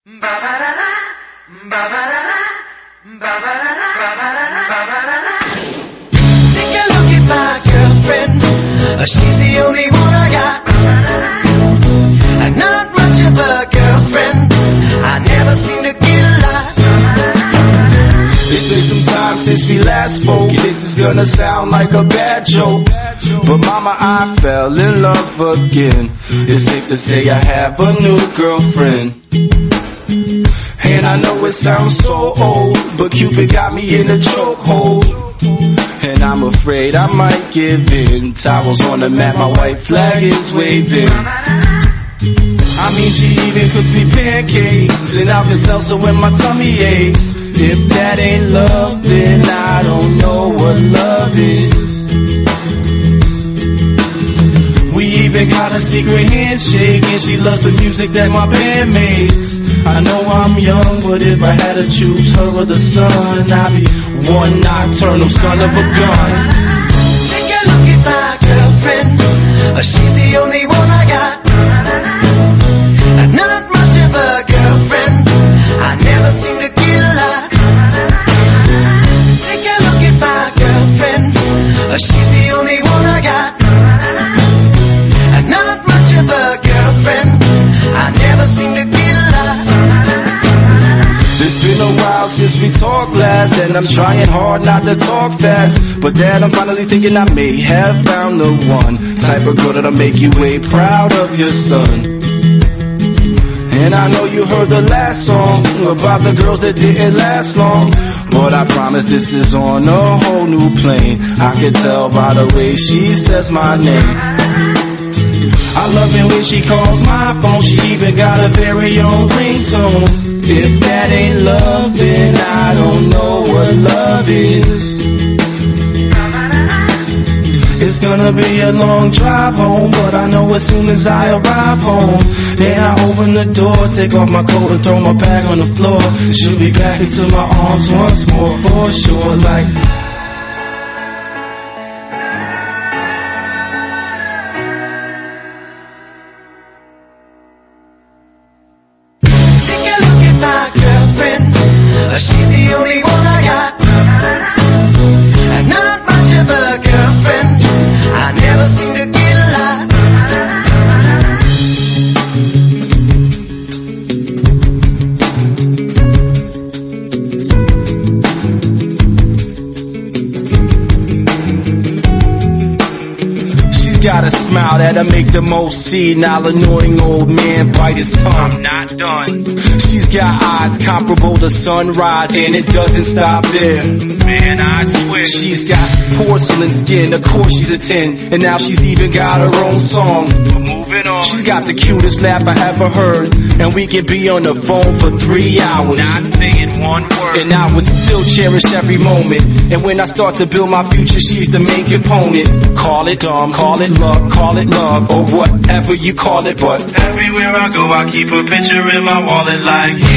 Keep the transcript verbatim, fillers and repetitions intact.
look at my girlfriend, she's the only one I got. Not much of a girlfriend, I never seem to get a lot. It's been some time since we last spoke. This is gonna sound like a bad joke, but mama, I fell in love again. It's safe to say I have a new girlfriend. And I know it sounds so old, but Cupid got me in a chokehold. And I'm afraid I might give in. Towels on the mat, my white flag is waving. I mean, she even cooks me pancakes and Alka-Seltzer when my tummy aches. If that ain't love, then I don't know what love is. We even got a secret handshake, and she loves the music that my band makes. I know I'm young, but if I had to choose her or the sun, I'd be one nocturnal son of a gun. Take a look at my girlfriend, she's the only one I got. Not much of a girlfriend, I never seem to get a lot. Take a look at my girlfriend, she's the only one I got. Not much of a girlfriend, I never seem to get a lot. It's been a while since we talked last, and I'm trying hard not to talk fast. But Dad, I'm finally thinking I may have found the one type of girl that'll make you way proud of your son. And I know you heard the last song about the girls that didn't last long, but I promise this is on a whole new plane. I can tell by the way she says my name. I love it when she calls my phone. She even got a very own ringtone. If that ain't love, then I don't know what love is. It's gonna be a long drive home, but I know as soon as I arrive home, then I open the door, take off my coat and throw my bag on the floor. She'll be back into my arms once more, for sure, like. Take a look at my girlfriend, she's the only one I got. Not much of a girlfriend, I never seem to get a lot. She's got a smile that'll make the most senile, annoying old man bite his tongue. I'm not done. She's got eyes comparable to sunrise, and it doesn't stop there. Man, I swear. She's got porcelain skin, of course she's a ten, and now she's even got her own song. But moving on. She's got the cutest laugh I ever heard, and we can be on the phone for three hours. Not saying one word. And I would still cherish every moment. And when I start to build my future, she's the main component. Call it dumb, call it luck, call it love, or whatever you call it, but everywhere I go, I keep a picture in my wallet like.